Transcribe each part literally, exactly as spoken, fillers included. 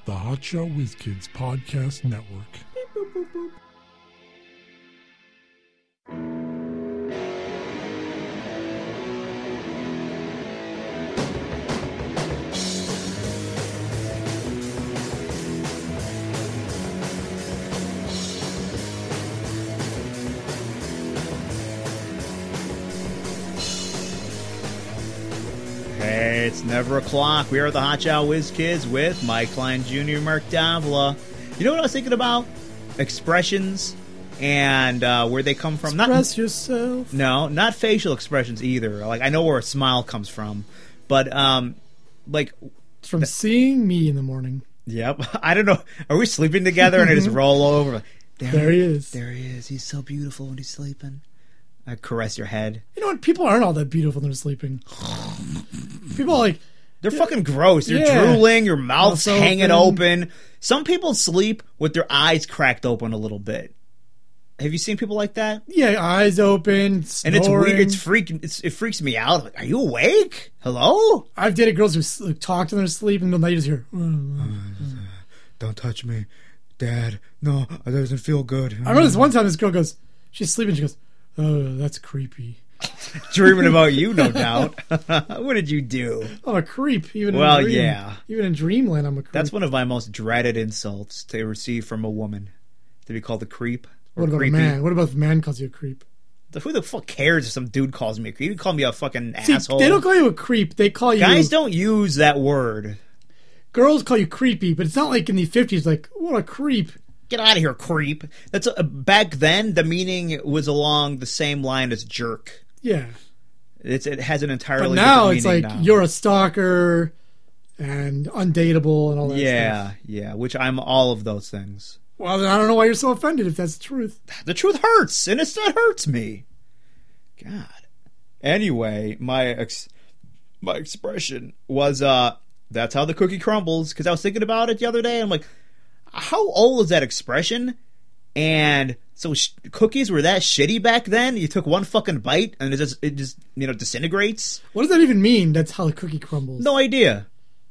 the Hotshot Whiz Kids Podcast Network. Boop, boop, boop. Hey, it's never o'clock. We are the Hotshot Whiz Kids with Mike Klein Junior and Mark Davila. You know what I was thinking about? Expressions and uh, where they come from. Express not, yourself. No, not facial expressions either. Like, I know where a smile comes from, but um, like it's from th- seeing me in the morning. Yep. I don't know. Are we sleeping together and I just roll over? There, there he is. There he is. He's so beautiful when he's sleeping. I caress your head. You know what? People aren't all that beautiful when they're sleeping. People are like... They're fucking gross. They're yeah. drooling. Your mouth's Mouth's hanging open. open. Some people sleep with their eyes cracked open a little bit. Have you seen people like that? Yeah, eyes open, snoring. And it's weird. It's freaking. It's, it freaks me out. Like, are you awake? Hello? I've dated girls who like, talk to them in their sleep and then they just hear... Don't touch me. Dad. No, it doesn't feel good. I remember this one time this girl goes... She's sleeping. She goes... Oh, that's creepy. Dreaming about you, no doubt. What did you do? I'm a creep. Even well, in dream, yeah. Even in dreamland, I'm a creep. That's one of my most dreaded insults to receive from a woman. To be called a creep. Or what about creepy. a man? What about if a man calls you a creep? Who the fuck cares if some dude calls me a creep? You call me a fucking See, asshole. They don't call you a creep. They call you... Guys don't use that word. Girls call you creepy, but it's not like in the fifties, like, what a creep. Get out of here, creep. That's a, back then, the meaning was along the same line as jerk. Yeah. It's, it has an entirely but now different it's like, now. You're a stalker and undateable and all that yeah, stuff. Yeah, yeah, which I'm all of those things. Well, then I don't know why you're so offended if that's the truth. The truth hurts, and it's that hurts me. God. Anyway, my ex, my expression was, uh, that's how the cookie crumbles, because I was thinking about it the other day, and I'm like, how old is that expression? And so sh- cookies were that shitty back then? You took one fucking bite and it just, it just, you know, disintegrates? What does that even mean? That's how the cookie crumbles. No idea.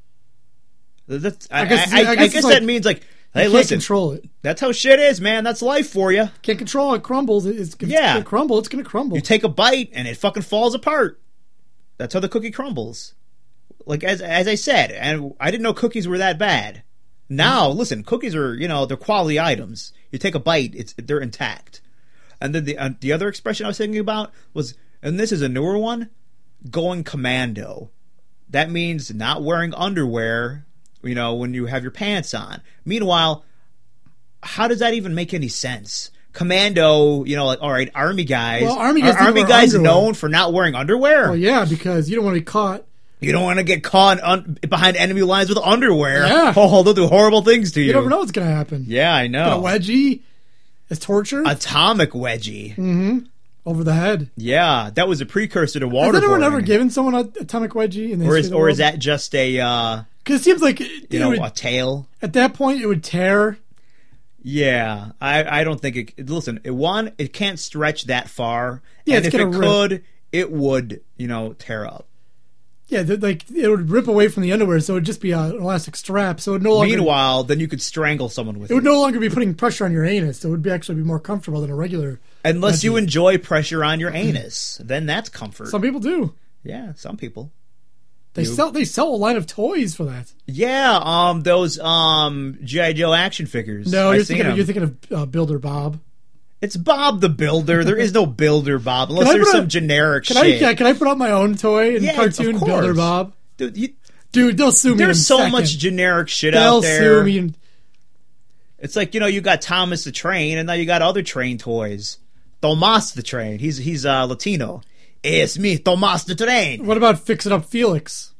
That's, I, I guess, I, I, I guess, I guess like, that means like, hey, you listen. can't control it. That's how shit is, man. That's life for you. Can't control it. Crumbles. It's, it's yeah. going to crumble. It's going to crumble. You take a bite and it fucking falls apart. That's how the cookie crumbles. Like, as as I said, and I didn't know cookies were that bad. Now, listen, cookies are, you know, they're quality items. You take a bite, it's they're intact. And then the uh, the other expression I was thinking about was, and this is a newer one, going commando. That means not wearing underwear, you know, when you have your pants on. Meanwhile, how does that even make any sense? Commando, you know, like, all right, army guys. Well, army guys, are army guys underwear. known for not wearing underwear? Well, yeah, because you don't want to be caught. You don't want to get caught un- behind enemy lines with underwear. Yeah. Oh, they'll do horrible things to you. You never know what's going to happen. Yeah, I know. Got a wedgie as torture. Atomic wedgie. Mm-hmm. Over the head. Yeah, that was a precursor to waterboarding. Has anyone ever given someone an atomic wedgie? In the or is, history of the or world? is that just a, uh, Because it seems like it, you know, would, a tail? At that point, it would tear. Yeah, I, I don't think it. Listen, it, one, it can't stretch that far. Yeah, and it's if it gonna rip. could, it would, you know, tear up. Yeah, like it would rip away from the underwear, so it would just be an elastic strap. So it would no longer. Meanwhile, then you could strangle someone with it. It would no longer be putting pressure on your anus. It would be actually be more comfortable than a regular. Unless wedgie. you enjoy pressure on your anus, then that's comfort. Some people do. Yeah, some people. They You- sell they sell a line of toys for that. Yeah, um, those um G I. Joe action figures. No, I've you're seen thinking, of, them. you're thinking of uh, Builder Bob. It's Bob the Builder. There is no Builder Bob unless Can I there's put some a- generic Can I shit. yeah, can I put out my own toy and Yeah, cartoon of course. Builder Bob? Dude, you, Dude, they'll sue me. there's in a so second. much generic shit They'll out there. sue me. In, It's like, you know, you got Thomas the Train, and now you got other train toys. Tomas the Train. He's he's uh, Latino. It's me, Tomas the Train. what about Fix It Up Felix?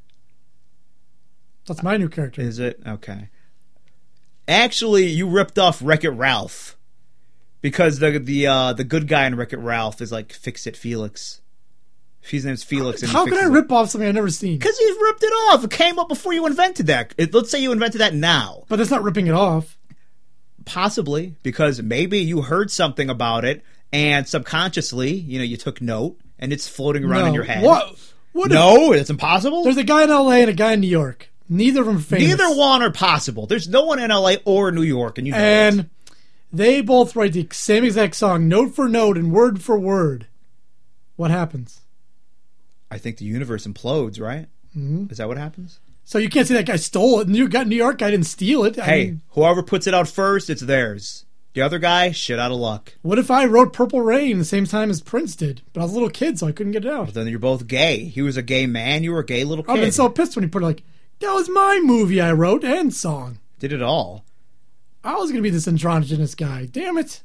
That's my new character. Is it? Okay. Actually, you ripped off Wreck-It Ralph. Because the the uh, the good guy in Wreck-It Ralph is like Fix-It Felix. His name's Felix. And How can I rip off something I've never seen? Because you ripped it off. It came up before you invented that. It, let's say you invented that now. But that's not ripping it off. Possibly. Because maybe you heard something about it, and subconsciously, you know, you took note, and it's floating around no. in your head. What? What? No, it's impossible. There's a guy in L A and a guy in New York. Neither of them are famous. Neither one are possible. There's no one in L A or New York, and you know And it. they both write the same exact song, note for note and word for word. What happens? I think the universe implodes, right? Mm-hmm. Is that what happens? So you can't say that guy stole it. New York, New York guy didn't steal it. I Hey, mean, whoever puts it out first, it's theirs. The other guy, shit out of luck. what if I wrote Purple Rain the same time as Prince did? But I was a little kid, so I couldn't get it out. Well, then you're both gay. He was a gay man. You were a gay little kid. I've been so pissed when he put it like, that was my movie I wrote and song. Did it all. I was going to be this androgynous guy. Damn it.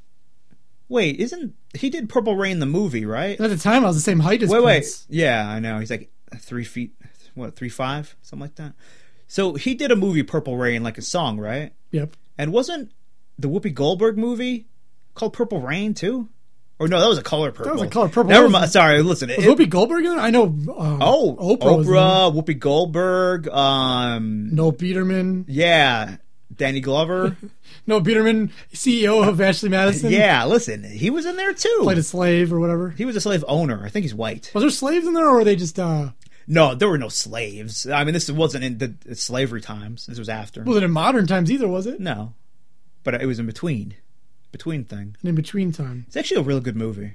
Wait, isn't... He did Purple Rain the movie, right? And at the time, I was the same height as Wait, Prince. wait. Yeah, I know. He's like three feet... What, three five? Something like that. So he did a movie, Purple Rain, like a song, right? Yep. And wasn't the Whoopi Goldberg movie called Purple Rain, too? Or no, that was a Color Purple. That was a Color Purple. Never Was- mind. Sorry, listen. Was it- Whoopi Goldberg in it? I know. Uh, oh, Oprah. was in it. Oprah, Whoopi Goldberg, um... Noel Peterman. Yeah, Danny Glover. Noel Peterman, C E O of Ashley Madison. Yeah, listen, he was in there, too. Played a slave or whatever. He was a slave owner. I think he's white. Was there slaves in there, or were they just, uh... No, there were no slaves. I mean, this wasn't in the slavery times. This was after. wasn't in modern times either, was it? No. But it was in between. Between thing. An in-between time. It's actually a really good movie.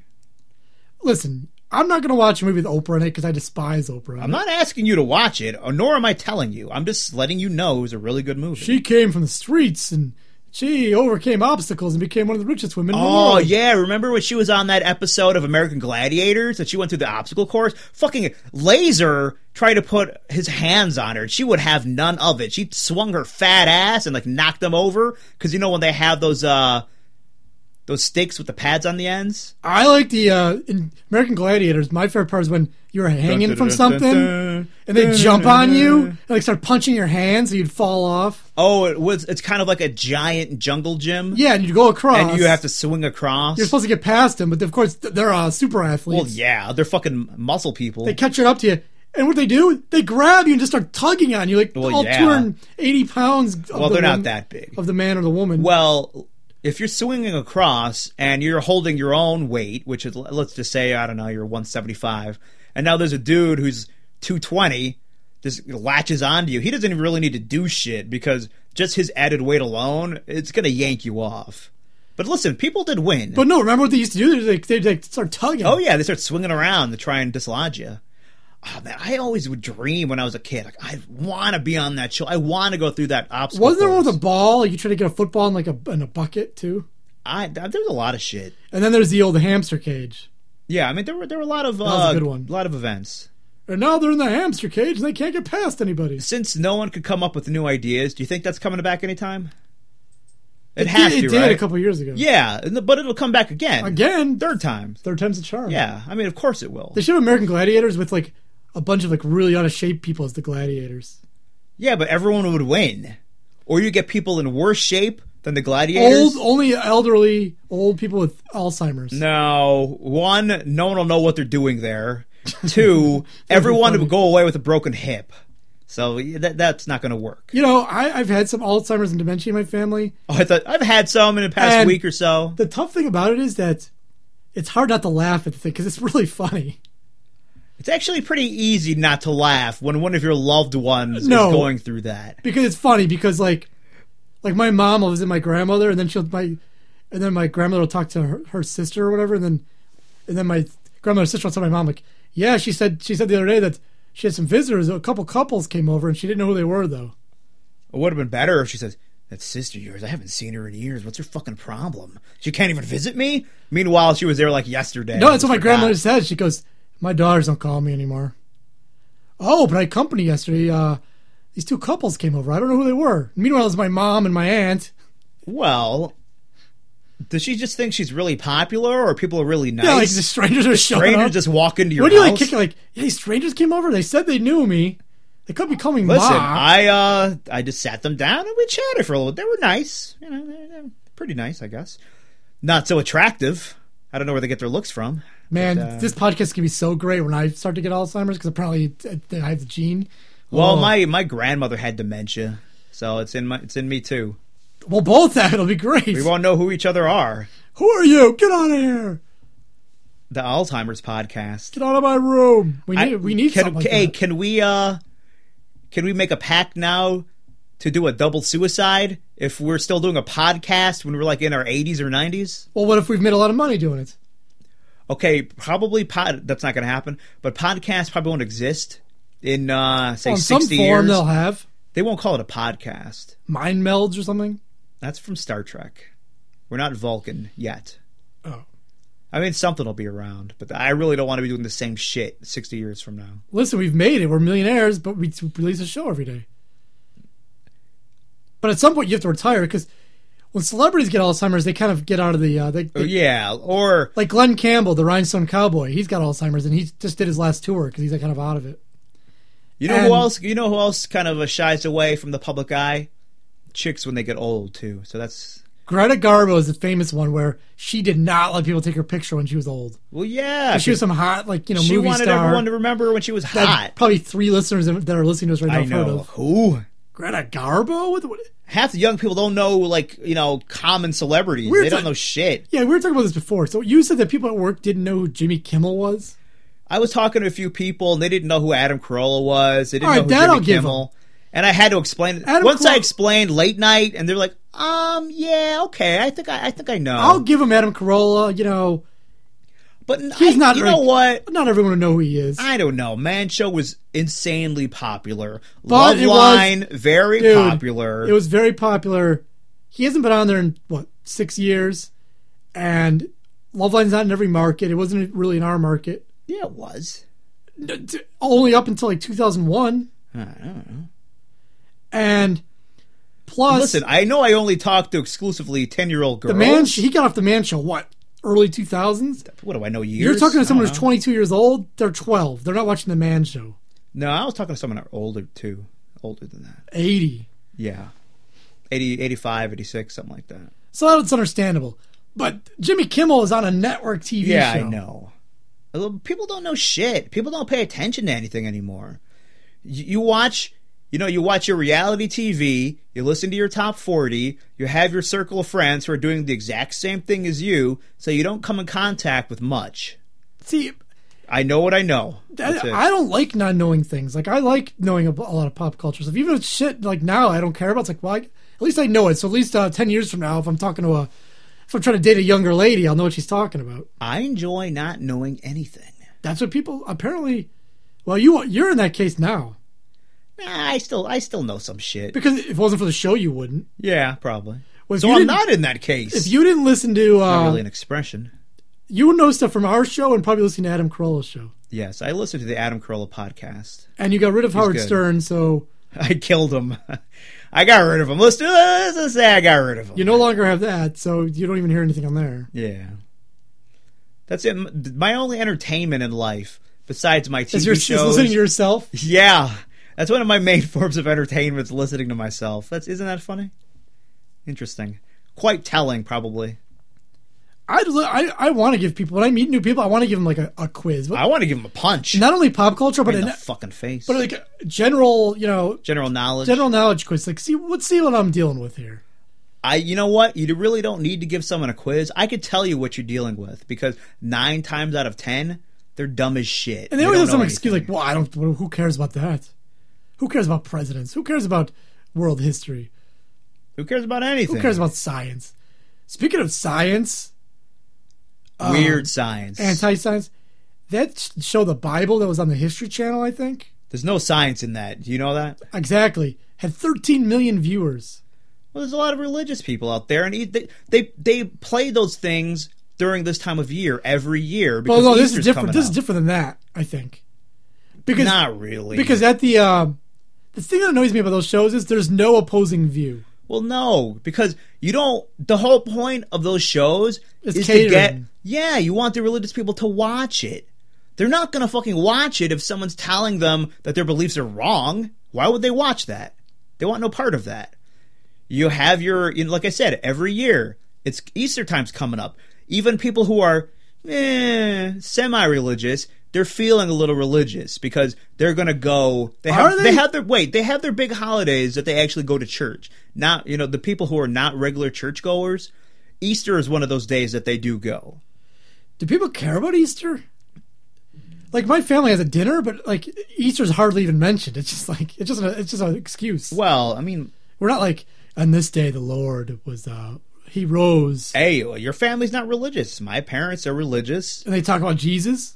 Listen, I'm not going to watch a movie with Oprah in it because I despise Oprah. I'm not asking you to watch it, or nor am I telling you. I'm just letting you know it was a really good movie. She came from the streets, and she overcame obstacles and became one of the richest women in the Oh, world. yeah. Remember when she was on that episode of American Gladiators that she went through the obstacle course? Fucking Laser tried to put his hands on her. She would have none of it. She swung her fat ass and, like, knocked them over. Because, you know, when they have those, uh... those stakes with the pads on the ends? I like the, uh, in American Gladiators, my favorite part is when you're hanging from something, and they jump on you, and like start punching your hands, so you'd fall off. Oh, it was. It's kind of like a giant jungle gym. Yeah, and you go across. And you have to swing across. You're supposed to get past them, but of course they're uh, super athletes. Well, yeah, they're fucking muscle people. They catch it up to you, and what they do, they grab you and just start tugging on you, like Well, all yeah. two hundred eighty pounds. Of well, the they're not one- that big. of the man or the woman. Well, if you're swinging across and you're holding your own weight, which is, let's just say, I don't know, you're one seventy-five, and now there's a dude who's two twenty, just latches onto you. He doesn't even really need to do shit because just his added weight alone, it's going to yank you off. But listen, people did win. But no, remember what they used to do? They they they start tugging. Oh, yeah, they start swinging around to try and dislodge you. Oh, man, I always would dream when I was a kid. Like, I want to be on that show. I want to go through that obstacle Wasn't there one course. with a ball? Like you try to get a football in like a in a bucket too. I, there's a lot of shit. And then there's the old hamster cage. Yeah, I mean, there were there were a lot of uh, was a good one. a lot of events. And now they're in the hamster cage and they can't get past anybody. Since no one could come up with new ideas, do you think that's coming back anytime? It, It has did, to, it did right? a couple years ago. Yeah, but it'll come back again. Again, Third time. third time's a charm. Yeah, I mean, of course it will. They should have American Gladiators with like a bunch of like really out of shape people as the gladiators. Yeah, but everyone would win. Or you get people in worse shape than the gladiators. Old, only elderly, old people with Alzheimer's. No. One, no one will know what they're doing there. Two, everyone funny. would go away with a broken hip. So yeah, that that's not going to work. You know, I, I've had some Alzheimer's and dementia in my family. Oh, I thought I've had some in the past And week or so. The tough thing about it is that it's hard not to laugh at the thing because it's really funny. It's actually pretty easy not to laugh when one of your loved ones No. is going through that. Because it's funny because like, like my mom will visit my grandmother and then she'll my, and then my grandmother will talk to her, her sister or whatever and then, and then my grandmother's sister will tell my mom like, yeah, she said she said the other day that she had some visitors. A couple couples came over and she didn't know who they were though. It would have been better if she said, "That sister of yours, I haven't seen her in years. What's her fucking problem? She can't even visit me." Meanwhile, she was there like yesterday. No, that's I what my forgot. grandmother said. She goes, my daughters don't call me anymore. Oh, but I had company yesterday. Uh, these two couples came over. I don't know who they were. Meanwhile, it's my mom and my aunt. Well, does she just think she's really popular, or people are really nice? Yeah, like the strangers are showing Strangers up. just walk into your What do you house. like kick it? Like, yeah, these strangers came over. They said they knew me. They could be calling me Listen, Ma. I uh, I just sat them down and we chatted for a little. They were nice, you know, they're, they're pretty nice, I guess. Not so attractive. I don't know where they get their looks from. Man, but, uh, this podcast can be so great when I start to get Alzheimer's because apparently I have the gene. Well, Oh. my my grandmother had dementia, so it's in my it's in me too. Well, both that. It'll be great. We won't know who each other are. Who are you? Get out of here. The Alzheimer's podcast. Get out of my room. We need, I- we need can, something like Hey, that. can we uh, can we make a pact now to do a double suicide if we're still doing a podcast when we're like in our eighties or nineties? Well, what if we've made a lot of money doing it? Okay, probably pod. That's not going to happen. But podcasts probably won't exist in uh, say Well, in sixty some form years. they'll have They won't call it a podcast. mind melds or something. That's from Star Trek. We're not Vulcan yet. Oh, I mean, something will be around, but I really don't want to be doing the same shit sixty years from now. listen, we've made it. We're millionaires, but we release a show every day. But at some point, you have to retire because when celebrities get Alzheimer's, they kind of get out of the. Uh, they, they, Oh, yeah, or Like Glenn Campbell, the Rhinestone Cowboy, he's got Alzheimer's, and he just did his last tour because he's like kind of out of it. you know and- who else? You know who else kind of uh, shies away from the public eye? Chicks when they get old too. So that's Greta Garbo is the famous one where she did not let people take her picture when she was old. well, yeah. She was some hot, like you know, she movie wanted star. everyone to remember her when she was that hot. probably three listeners that are listening to us right now I have heard know of. who. Greta Garbo? What, what, Half the young people don't know, like, you know, common celebrities. We're they don't ta- know shit. yeah, we were talking about this before. So you said that people at work didn't know who Jimmy Kimmel was? I was talking to a few people, and they didn't know who Adam Carolla was. They didn't All right, know who that Jimmy I'll give Kimmel. And I had to explain it. Adam Once I Carolla- explained late night, and they're like, um, yeah, okay, I think I, I think I know. I'll give him Adam Carolla. You know, but he's I, not. you like- know what? Not everyone would know who he is. I don't know. Man Show was insanely popular. But Love it was- Line, very Dude, popular. It was very popular. He hasn't been on there in what six years, and Love Line's not in every market. It wasn't really in our market. yeah, it was. Only up until like two thousand one, I don't know. and plus Listen, I know I only talk to exclusively ten-year-old girls. the man. He got off the Man Show. What early two thousands? What do I know, years? You're talking I to someone don't who's know. twenty-two years old. They're twelve. They're not watching the Man Show. No, I was talking to someone older, too. Older than that. eighty. Yeah. eighty, eighty-five, eighty-six, something like that. So that's understandable. But Jimmy Kimmel is on a network T V Yeah, show. I know. People don't know shit. People don't pay attention to anything anymore. You, you watch, you know, you watch your reality T V, you listen to your top forty, you have your circle of friends who are doing the exact same thing as you, so you don't come in contact with much. See, I know what I know. That's I, it. I don't like not knowing things. Like I like knowing a, a lot of pop culture stuff. Even if it's shit like now I don't care about. It's like, well, I, at least I know it. So at least uh, ten years from now, if I'm talking to a, if I'm trying to date a younger lady, I'll know what she's talking about. I enjoy not knowing anything. That's what people apparently. Well, you you're in that case now Nah, I still, I still know some shit. because if it wasn't for the show, you wouldn't. Yeah, probably. Well, if So you I'm didn't- not in that case. If you didn't listen to, not uh, really an expression. you would know stuff from our show and probably listen to Adam Carolla's show. Yes, I listened to the Adam Carolla podcast. And you got rid of Howard good. Stern, so I killed him. I got rid of him. Let's, do, let's just say I got rid of him. you no longer have that. So you don't even hear anything on there. Yeah. That's it. My only entertainment in life, besides my T V Is your is shows. listening to yourself? Yeah. That's one of my main forms of entertainment, is listening to myself. That's Isn't that funny? Interesting. Quite telling, probably. I'd, li- I I want to give people when I meet new people, I want to give them like a, a quiz. But I want to give him a punch. not only pop culture, but in in, the fucking face. but like a general, you know, General knowledge. general knowledge quiz. Like, see, let's see what I'm dealing with here. I, you know what? You really don't need to give someone a quiz. I could tell you what you're dealing with, because nine times out of ten, they're dumb as shit. And they They always don't have some know excuse like, anything. "Well, I don't. well, Who cares about that? Who cares about presidents? Who cares about world history? Who cares about anything? Who cares about science?" Speaking of science, weird um, science? anti-science, that show, The Bible, that was on the History Channel, I think. There's no science in that. Do you know that? Exactly, had thirteen million viewers. Well, there's a lot of religious people out there, and they they, they play those things during this time of year every year. Because Well, no, this Easter's is different. coming This is up. different than that, I think. Because Not really. because at the uh, the thing that annoys me about those shows is there's no opposing view. Well, no, because you don't. The whole point of those shows It's is catering. to get. Yeah, you want the religious people to watch it. They're not going to fucking watch it if someone's telling them that their beliefs are wrong. Why would they watch that? They want no part of that. You have your, you know, like I said, every year it's Easter time's coming up. Even people who are eh, semi-religious, they're feeling a little religious because they're going to go. They have, Are they? they have their wait. They have their big holidays that they actually go to church. Not, you know, the people who are not regular churchgoers. Easter is one of those days that they do go. Do people care about Easter? like my family has a dinner, but like Easter's hardly even mentioned. It's just like it's just a, it's just an excuse. Well, I mean, We're not like on this day the Lord was uh he rose, hey, your family's not religious. My parents are religious. and they talk about Jesus.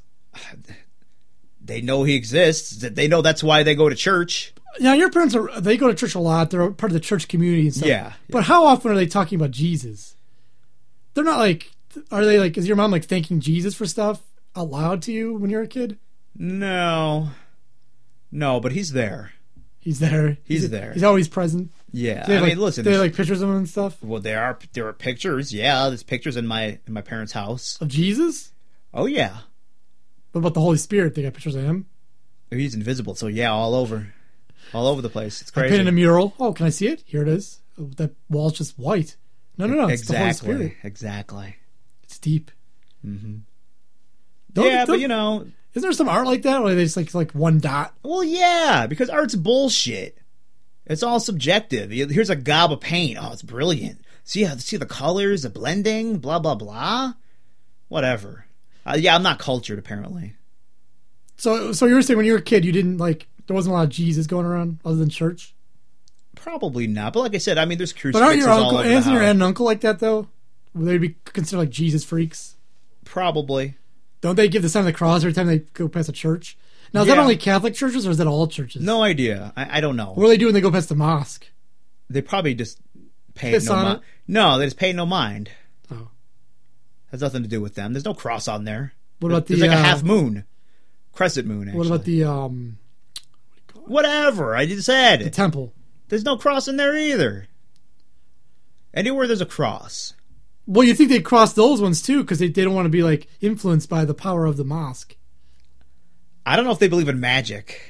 They know he exists. They know that's why they go to church. Yeah, your parents are they go to church a lot. They're part of the church community and stuff. Yeah, But how often are they talking about Jesus? They're not like are they like is your mom like thanking Jesus for stuff out loud to you when you're a kid? No. No, but he's there. He's there. He's there. He's always present. Yeah. They I have, mean, like, listen. They have there's- like pictures of him and stuff Well, there are there are pictures. Yeah, there's pictures in my in my parents' house. of Jesus. Oh yeah, What about the Holy Spirit? They got pictures of him. he's invisible. So yeah, all over, all over the place. It's I crazy. painted a mural. Oh, can I see it? Here it is. Oh, that wall's just white. No, no, no. It's the Holy exactly, Spirit. exactly. It's deep. Mm-hmm. Don't- Yeah, but don't- you know, Isn't there some art like that where they just like like one dot? well, yeah, because art's bullshit. It's all subjective. Here's a gob of paint. Oh, it's brilliant. See how see the colors, the blending, blah blah blah. Whatever. Uh, yeah, I'm not cultured apparently. So, so you were saying when you were a kid, you didn't like there wasn't a lot of Jesus going around other than church. Probably not. But like I said, I mean, there's But aren't crucifixes your all uncle, over the isn't your house. aunt and uncle like that though? Would they be considered like Jesus freaks? Probably. Don't they give the sign of the cross every time they go past a church? Now, is that Yeah. only Catholic churches or is that all churches? No idea. I, I don't know. What do they do when they go past the mosque? They probably just pay Piss no on mind. it? No, they just pay no mind. Oh. Has nothing to do with them. There's no cross on there. What about There's the like a uh, half moon, crescent moon. Actually. What about the um whatever I just the said? temple? There's no cross in there either. Anywhere there's a cross. Well, you think they cross those ones too because they, they don't want to be like influenced by the power of the mosque. I don't know if they believe in magic.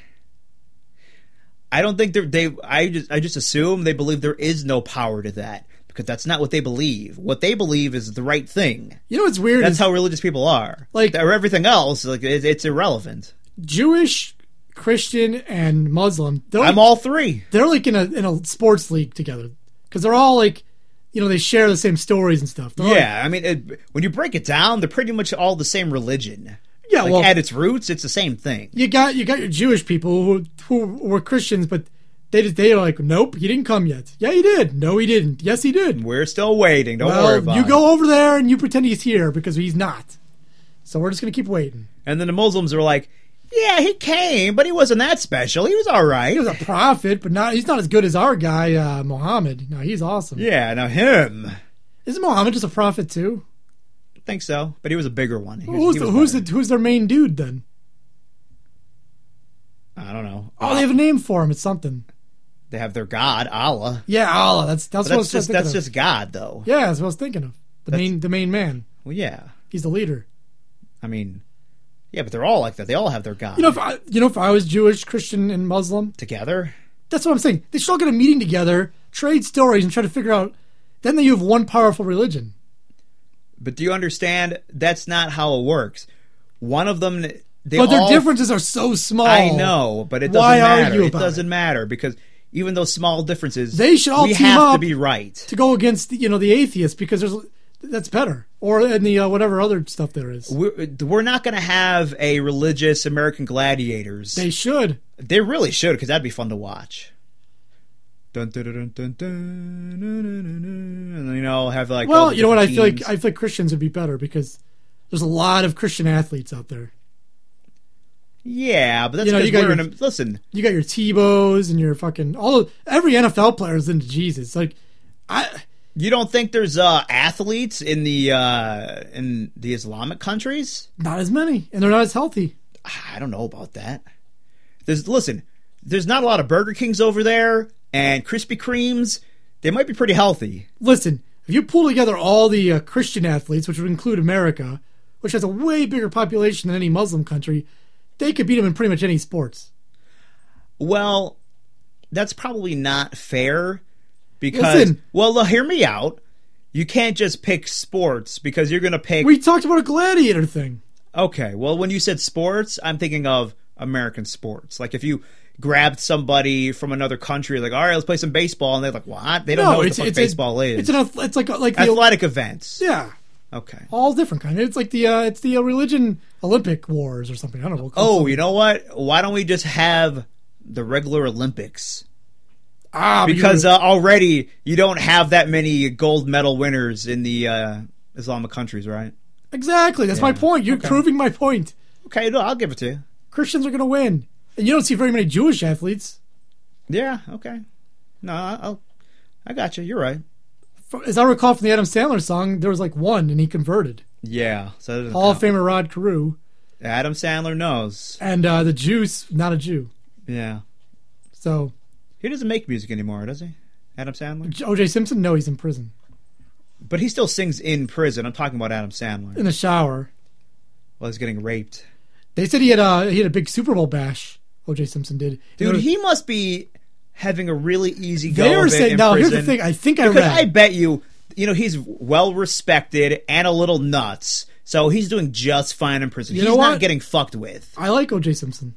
I don't think they're, they. I just I just assume they believe there is no power to that because that's not what they believe. What they believe is the right thing. You know what's weird? That's is how religious people are. Like- or everything else, like it, it's irrelevant. Jewish, Christian, and Muslim. They're like, I'm all three. they're like in a in a sports league together because they're all like, you know, they share the same stories and stuff. They're all- Yeah, I mean, it, when you break it down, they're pretty much all the same religion. yeah. Like Well, at its roots, it's the same thing. you got you got your Jewish people who who were Christians, but they just they are like, nope, he didn't come yet. Yeah, he did. No, he didn't. Yes, he did. We're still waiting. Don't well, worry about you it. go over there and you pretend he's here because he's not. So we're just gonna keep waiting. And then the Muslims are like, yeah, he came, but he wasn't that special. He was all right. He was a prophet, but not he's not as good as our guy uh, Muhammad. No, he's awesome. Yeah, now him. Isn't Muhammad just a prophet too? I think so, but he was a bigger one. He was- Who's he the, was who's better. the, who's their main dude then? I don't know. Oh, they have a name for him. It's something. They have their god, Allah. Yeah, Allah. That's that's But what I that's was just thinking that's of. just God, though. Yeah, that's what I was thinking of. The That's- main the main man. Well, yeah. He's the leader. I mean, yeah, but they're all like that. They all have their god. You know, if I, you know, if I was Jewish, Christian, and Muslim, together. that's what I'm saying. They should all get a meeting together, trade stories, and try to figure out. Then you have one powerful religion. But do you understand? That's not how it works. One of them, they But their all, differences are so small. I know, but it doesn't Why matter. argue It about doesn't it? matter because even those small differences, They should all we team have to up be right. to go against you know the atheists because there's that's better, or in the uh, whatever other stuff there is. We're, we're not going to have a religious American Gladiators. They should. They really should, because that'd be fun to watch. Dun, dun, dun, dun, dun, dun, dun, dun, dun, and then, you know, have like. all Well, the you know what? I different feel like teams. I feel like Christians would be better because there's a lot of Christian athletes out there. Yeah, but that's You know, because you got we're in your- a. Listen, You got your Tebows and your fucking all. Of, every N F L player is into Jesus. Like, I you don't think there's uh, athletes in the uh, in the Islamic countries? not as many, and they're not as healthy. I don't know about that. There's listen, there's not a lot of Burger Kings over there, and Krispy Kremes. They might be pretty healthy. Listen, if you pull together all the uh, Christian athletes, which would include America, which has a way bigger population than any Muslim country, they could beat them in pretty much any sports. Well, that's probably not fair because Listen. well, look, hear me out. You can't just pick sports because you're going to pick We talked about a gladiator thing. Okay, well, when you said sports, I'm thinking of American sports. Like if you grabbed somebody from another country, like, all right, let's play some baseball, and they're like, what? They don't know what the fuck baseball a, is. It's an ath- it's like like the Athletic events. yeah. Okay. All different kind. It's like the uh, it's the uh, religion Olympic wars or something. I don't know. We'll call it Oh, something. you know what? Why don't we just have the regular Olympics? ah, but Because you're- uh, already you don't have that many gold medal winners in the uh, Islamic countries, right? exactly. That's my Yeah. point. You're Okay. proving my point. Okay, no, I'll give it to you. Christians are going to win, and you don't see very many Jewish athletes. Yeah, okay. No, I'll, I got you. You're right. As I recall from the Adam Sandler song, there was like one, and he converted. Yeah. So that doesn't Hall of count. Famer Rod Carew, Adam Sandler knows. and uh, the Jews, not a Jew. Yeah. So He doesn't make music anymore, does he? Adam Sandler? O J Simpson, no, he's in prison But he still sings in prison. I'm talking about Adam Sandler. in the shower. Well, he's getting raped. They said he had a he had a big Super Bowl bash. O J Simpson did. Dude, You know, he must be having a really easy go they were of it saying. in Now prison. here's the thing. I think I Because read. I bet you, you know, he's well respected and a little nuts. So he's doing just fine in prison. You he's know not what? getting fucked with. I like O J Simpson.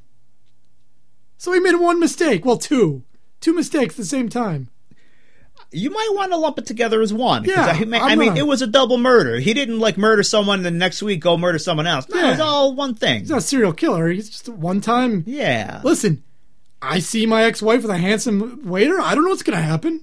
So he made one mistake. Well, two. Two mistakes at the same time. You might want to lump it together as one. 'cause Yeah, I, mean- I I'm mean, gonna- it was a double murder. He didn't like murder someone and the next week go murder someone else. No, Yeah. it was all one thing. He's not a serial killer. He's just a one time. Yeah. Listen, I see my ex wife with a handsome waiter. I don't know what's going to happen.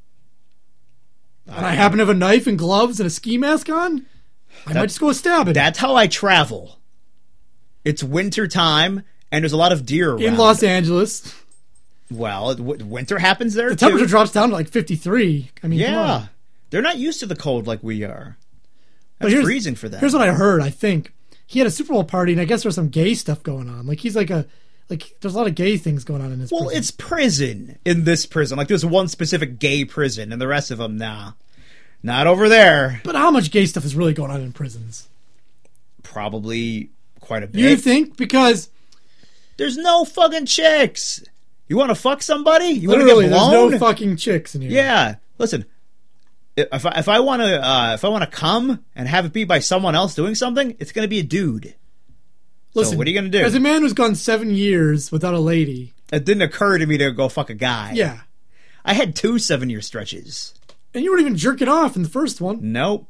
And I happen to have a knife and gloves and a ski mask on. I might just go stab it. That's how I travel. It's winter time and there's a lot of deer around. In Los Angeles. Well, it, w- winter happens there The too. temperature drops down to like fifty-three. I mean, come Yeah. on. They're not used to the cold like we are. But That's here's- freezing for them. Here's what I heard. I think he had a Super Bowl party, and I guess there's some gay stuff going on. Like he's like a like. There's a lot of gay things going on in this. Well, prison. it's prison in this prison. Like there's one specific gay prison, and the rest of them, nah, not over there. But how much gay stuff is really going on in prisons? Probably quite a bit. You think? Because There's no fucking chicks. You want to fuck somebody? You want to literally, get there's blown? no fucking chicks in here. Yeah. Listen, if I, if I want to uh, if I want to come and have it be by someone else doing something, it's going to be a dude. Listen, what are you gonna do? As a man who's gone seven years without a lady, It didn't occur to me to go fuck a guy. yeah, I had two seven year stretches. and you weren't even jerking off in the first one. Nope.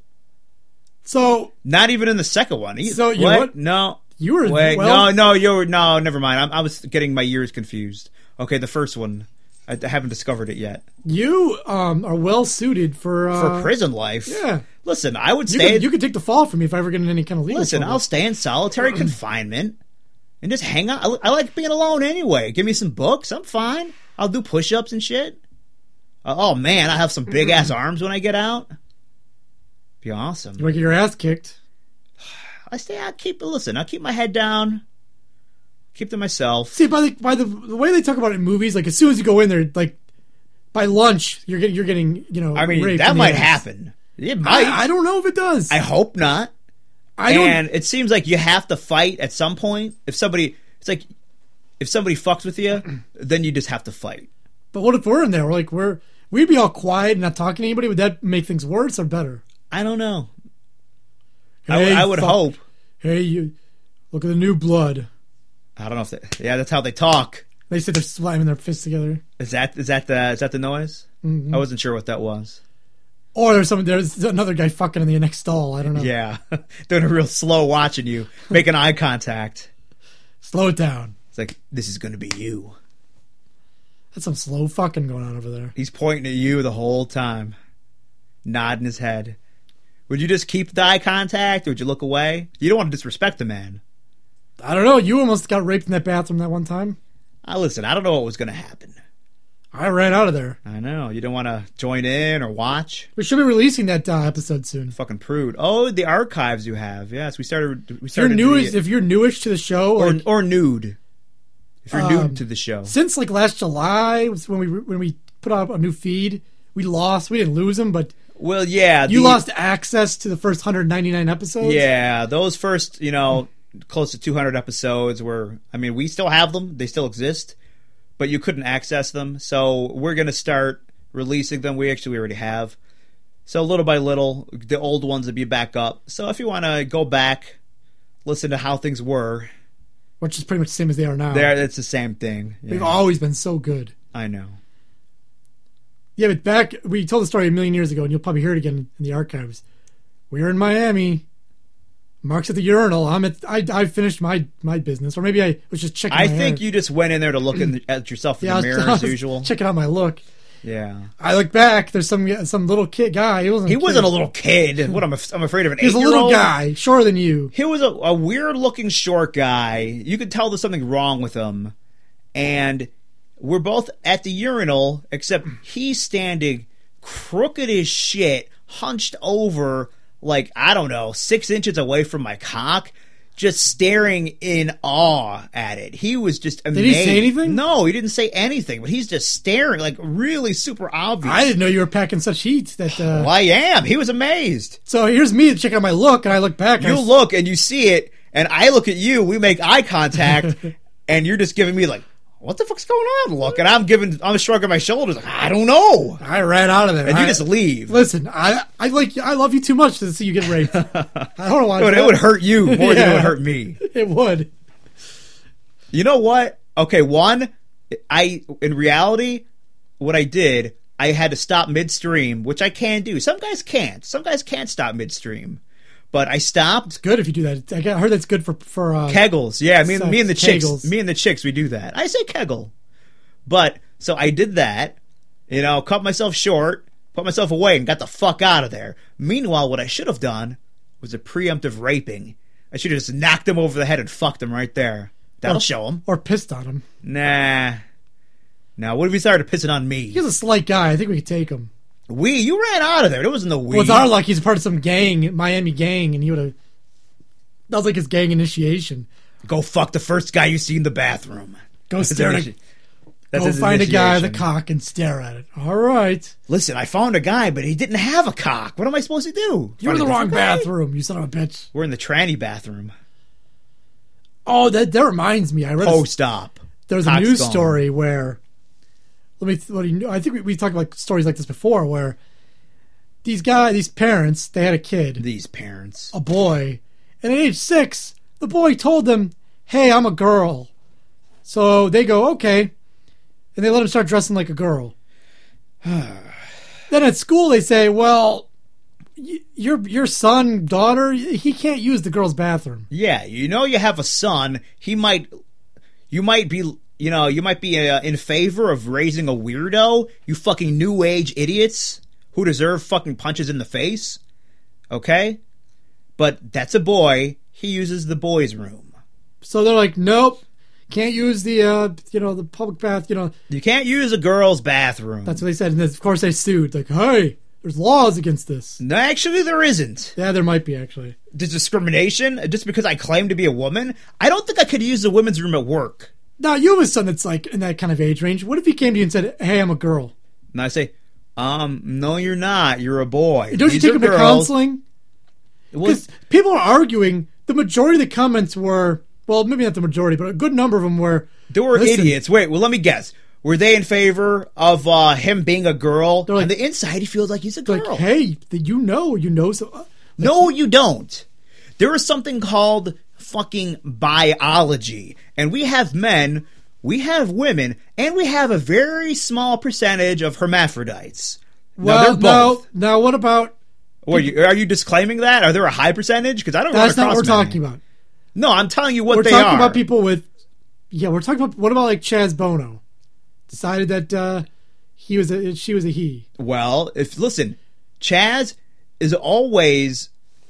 So Not even in the second one either. So, you know what? what? No. you were Wait, well. no, no, you're no, never mind. I'm, I was getting my years confused. Okay, the first one, I, I haven't discovered it yet. You um are well suited for uh, For prison life, Yeah, Listen, I would you stay. could, you could take the fall from me if I ever get in any kind of legal listen, trouble. I'll stay in solitary confinement and just hang out. I, I like being alone anyway. Give me some books, I'm fine. I'll do push-ups and shit. Uh, oh man, I have some big ass arms when I get out. Be awesome. You might get your ass kicked. I stay. I keep. Listen, I keep my head down. Keep to myself. See, by the by the the way they talk about it in movies, like as soon as you go in there, like by lunch, you're getting you're getting you know. I mean, raped that in the might ass. happen. It might. I, I don't know if it does. I hope not. I don't. And it seems like you have to fight at some point. If somebody, it's like if somebody fucks with you, then you just have to fight. But what if we're in there? We're like we're we'd be all quiet and not talking to anybody. Would that make things worse or better? I don't know. I would- Hey, I would fuck. hope. Hey, you look at the new blood. I don't know if that. Yeah, that's how they talk. They said they're slamming their fists together. Is that is that the is that the noise? Mhm. I wasn't sure what that was. Or there's some there's another guy fucking in the next stall. I don't know. Yeah, doing a real slow watching you, making eye contact. Slow it down. It's like this is going to be you. That's some slow fucking going on over there. He's pointing at you the whole time, nodding his head. Would you just keep the eye contact, or would you look away? You don't want to disrespect the man. I don't know. You almost got raped in that bathroom that one time. I listen. I don't know what was going to happen. I ran out of there. I know you don't want to join in or watch. We should be releasing that uh, episode soon. Fucking prude. Oh, the archives you have. Yes, we started. We If you're started newish, the- if you're newish to the show, or like, or nude. If you're Um, nude to the show, since like last July was when we when we put out a new feed, we lost. We didn't lose them, but well, yeah, you the- lost access to the first one hundred ninety-nine episodes. Yeah, those first, you know, close to two hundred episodes were. I mean, we still have them; they still exist, but you couldn't access them. So we're gonna start releasing them. We actually already have. So little by little, the old ones will be back up. So if you want to go back, listen to how things were. which is pretty much the same as they are now. There, it's the same thing. Yeah, They've always been so good. I know. Yeah, but back we told the story a million years ago, and you'll probably hear it again in the archives. we're in Miami. Mark's at the urinal. I'm at. I I finished my my business, or maybe I was just checking. I my think hair. you just went in there to look in the, at yourself in yeah, the I was- mirror I as was usual. Checking out my look. Yeah, I look back. There's some some little kid guy. He wasn't. he a wasn't kid. a little kid. What I'm af- I'm afraid of an He was a eight-year-old. little guy, shorter than you. He was a, a weird looking short guy. You could tell there's something wrong with him. And we're both at the urinal, except he's standing crooked as shit, hunched over, like, I don't know, six inches away from my cock, just staring in awe at it. He was just amazed. Did he say anything? No, he didn't say anything, but he's just staring, like, really super obvious. I didn't know you were packing such heat. That uh, Well, I am. He was amazed. so here's me checking out my look, and I look back. And You I, look and you see it, and I look at you. We make eye contact, and you're just giving me like, "What the fuck's going on?" Look, and I'm giving, I'm shrugging my shoulders. Like, I don't know, I ran out of there. and you I- just leave. Listen, I I like I love you too much to see you get raped. I don't want It would, that. it would hurt you more than it Yeah. would hurt me. It would. You know what? Okay, one, I in reality, what I did, I had to stop midstream, which I can do. Some guys can't. Some guys can't stop midstream, but I stopped. Good if you do that. I got- I heard that's good for for. Uh, Kegels, yeah. Me and Sex, me and the chicks, kegels. me and the chicks, we do that. I say kegel, but so I did that. You know, cut myself short, put myself away, and got the fuck out of there. Meanwhile, what I should have done was a preemptive raping. I should have just knocked him over the head and fucked him right there. That'll or, show him. Or pissed on him. Nah. Now, what if he started pissing on me? He's a slight guy. I think we could take him. We, you ran out of there. It wasn't the we. Well, it's our luck. He's a part of some gang, Miami gang, and he would have. That was like his gang initiation. Go fuck the first guy you see in the bathroom. Go That's his stare at. initi- that's Go his find a guy with a initiation. cock and stare at it. All right. Listen, I found a guy, but he didn't have a cock. What am I supposed to do? You're in Find the a wrong different guy? bathroom. You son of a bitch. We're in the tranny bathroom. Oh, that that reminds me. I read. a- Post-op. There was a Cock's news gone. story where, let me. What do you know? I think we, we talked about stories like this before, where these guys, these parents, they had a kid, These parents. a boy, and at age six, the boy told them, "Hey, I'm a girl." So they go, "Okay," and they let him start dressing like a girl. Then at school, they say, "Well, y- your your son, daughter, he can't use the girls' bathroom." Yeah, you know you have a son. He might, you might be, you know, you might be uh, in favor of raising a weirdo. You fucking new age idiots who deserve fucking punches in the face. Okay, but that's a boy. He uses the boys' room. So they're like, "Nope, can't use the uh, you know the public bath." You know, You can't use a girl's bathroom. that's what they said, and then, of course they sued. Like, "Hey, there's laws against this." No, actually, there isn't. Yeah, there might be actually. There's discrimination just because I claim to be a woman. I don't think I could use the women's room at work. Now you have a son that's like in that kind of age range. What if he came to you and said, "Hey, I'm a girl"? And I say, um, no, you're not. You're a boy. Don't you These take are him to girls. counseling? Well, Because people are arguing. The majority of the comments were, well, maybe not the majority, but a good number of them were. They were "Listen, idiots. Wait, well, let me guess. Were they in favor of uh, him being a girl? They're like- On the inside, he feels like he's a girl. Like, hey, that you know, you know. So, uh, No, you don't. There is something called fucking biology. And we have men, we have women, and we have a very small percentage of hermaphrodites. well, now, they're both. now, now, what about? What, are, you, are you disclaiming that? Are there a high percentage? Because I don't That's run not what across we're many. talking about. No, I'm telling you what We're they talking are. about people with. Yeah, we're talking about what about like Chaz Bono? Decided that uh, he was a she was a he. Well, if listen, Chaz is always.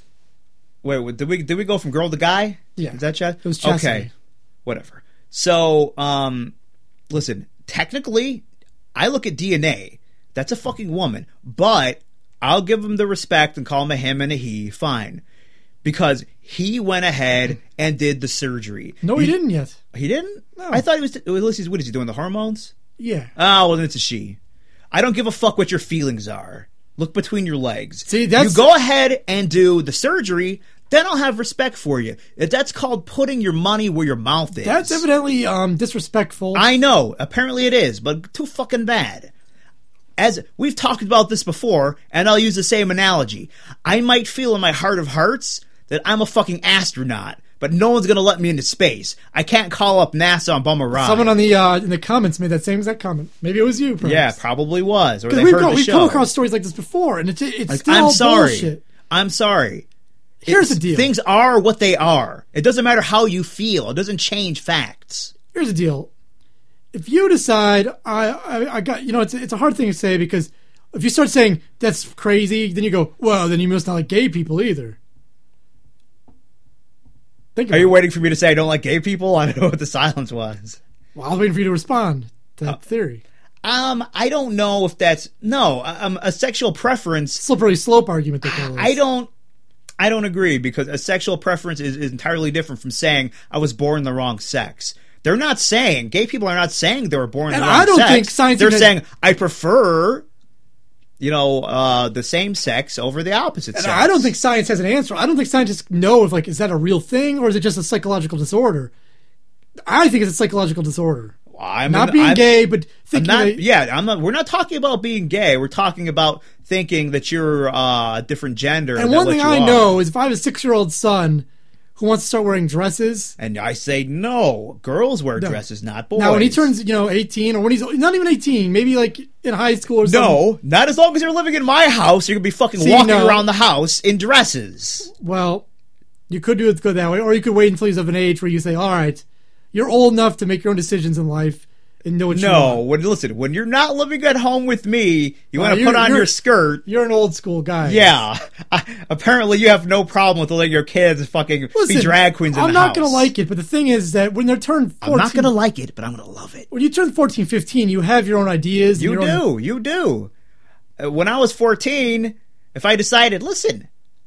Wait, wait, did we did we go from girl to guy? Yeah. Is that Chaz? It was Chastity. Okay, whatever. So, um, listen. Technically, I look at D N A. That's a fucking woman, but I'll give him the respect and call him a him and a he. Fine, because he went ahead and did the surgery. No, he didn't yet. He didn't. No. I thought he was. Well, at least he's, what is he doing? The hormones? Yeah. Oh, well, then it's a she. I don't give a fuck what your feelings are. Look between your legs. See, that's- You go ahead and do the surgery, then I'll have respect for you. That's called putting your money where your mouth is. That's evidently um, disrespectful. I know. Apparently it is, but too fucking bad. As we've talked about this before, and I'll use the same analogy. I might feel in my heart of hearts that I'm a fucking astronaut, but no one's going to let me into space. I can't call up NASA and bum a ride. Someone on the uh, in the comments made that same exact comment. Maybe it was you. Perhaps. Yeah, probably was. Or Because they we've, heard go, the we've show. come across stories like this before, and it's it's Like, still I'm sorry. bullshit. I'm sorry. Here's It's- the deal. Things are what they are. It doesn't matter how you feel. It doesn't change facts. Here's the deal. If you decide, I, I, I got, you know, it's it's a hard thing to say because if you start saying that's crazy, then you go, well, then you must not like gay people either. Think about Are you it. waiting for me to say I don't like gay people? I don't know what the silence was. Well, I was waiting for you to respond to Uh, that theory. Um, I don't know if that's no. Um, a sexual preference. Slippery slope argument. They call I this. don't. I don't agree because a sexual preference is, is entirely different from saying I was born the wrong sex. They're not saying gay people are not saying they were born And the wrong I don't sex. think science They're even- saying I prefer, you know, uh, the same sex over the opposite And sex. I don't think science has an answer. I don't think scientists know if like is that a real thing or is it just a psychological disorder. I think it's a psychological disorder. I'm Not an- being I'm- gay, but I'm thinking not, that, yeah, I'm not. We're not talking about being gay. We're talking about thinking that you're uh, a different gender. And than one what thing you I are. know is if I have a six-year-old son who wants to start wearing dresses, And I say no. Girls wear No. dresses, not boys. now when he turns, you know, eighteen or when he's not even eighteen, maybe like in high school or something. no, not as long as you're living in my house. You're gonna be fucking See, walking no. around the house in dresses. Well, you could do it go that way, or you could wait until he's of an age where you say, "All right, you're old enough to make your own decisions in life and know what you No, want." when listen, when you're not living at home with me, you Well, want to you're- put on you're- your skirt. You're an old school guy. Yeah, I, apparently you have no problem with letting your kids fucking Listen, be drag queens in I'm the not house. gonna like it, but the thing is that when they're turned fourteen, I'm not gonna like it, but I'm gonna love it. when you turn fourteen, fifteen, you have your own ideas. and You your own- do. You do. Uh, When I was fourteen, if I decided, listen,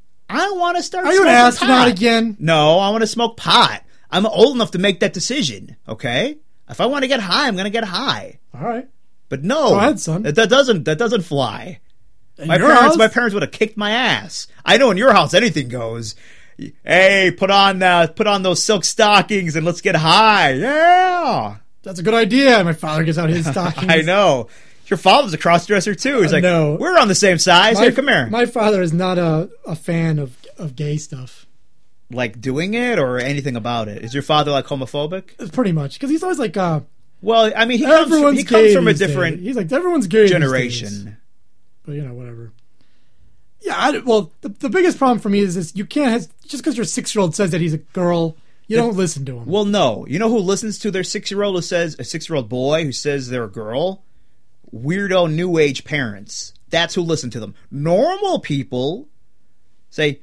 I want to start Are you an smoking astronaut pot. again? No, I want to smoke pot. I'm old enough to make that decision, okay? If I want to get high, I'm going to get high. All right. But no. Go ahead, son. That, that doesn't that doesn't fly. In My your parents house? my parents would have kicked my ass. I know in your house anything goes. Hey, put on uh, put on those silk stockings and let's get high. Yeah. That's a good idea. My father gets out his stockings. I know. Your father's a cross-dresser too. He's like, No. we're on the same size. My, Here, come here. My father is not a, a fan of, of gay stuff. Like doing it or anything about it? Is your father like homophobic? Pretty much. Because he's always like, uh, Well, I mean, he comes from, everyone's he comes gay from a these days. different He's like, everyone's gay these days. generation. But, you know, whatever. Yeah, I, well, the, the biggest problem for me is this. You can't, have, just because your six-year-old says that he's a girl, you don't listen to him. Well, no. You know who listens to their six-year-old who says, a six-year-old boy who says they're a girl? Weirdo new age parents. That's who listen to them. Normal people say,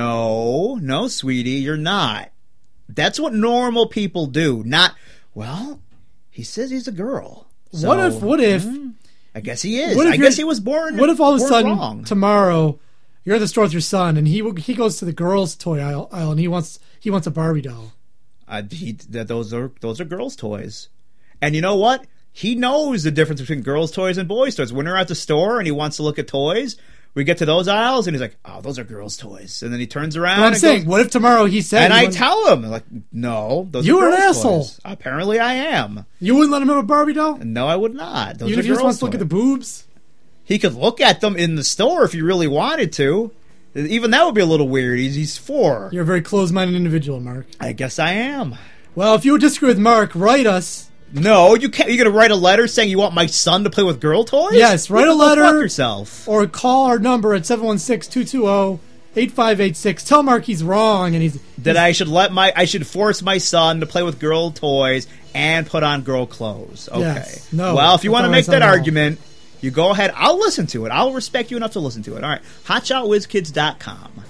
no, no, sweetie, you're not. That's what normal people do. Not, well, he says he's a girl. So, what if, what if, I guess he is. what if I you're- guess he was born what if all of a born sudden wrong. tomorrow you're at the store with your son and he he goes to the girls' toy aisle, aisle and he wants he wants a Barbie doll. Uh, he, that those are those are girls' toys, and you know what? He knows the difference between girls' toys and boys' toys. When we're at the store and he wants to look at toys, we get to those aisles and he's like, "Oh, those are girls' toys," and then he turns around. But I'm and saying, goes, what if tomorrow he said and he I wants- tell him, like, "No, those You are are an girls' asshole. toys." Apparently, I am. you wouldn't let him have a Barbie doll? No, I would not. Those Even are if he just girls' wants to look at the toys. boobs? He could look at them in the store if he really wanted to. Even that would be a little weird. He's he's four. You're a very closed-minded individual, Mark. I guess I am. Well, if you would disagree with Mark, write us. No, you can't. You're gonna write a letter saying you want my son to play with girl toys? Yes, write You a go fuck letter. yourself. Or call our number at seven one six, two two zero, eight five eight six. Tell Mark he's wrong and he's... That I should let my I should force my son to play with girl toys and put on girl clothes. Okay. Yes. No, Well, if you that's want to not make what I that said at all. argument, you go ahead. I'll listen to it. I'll respect you enough to listen to it. All right. hot shot whiz kids dot com.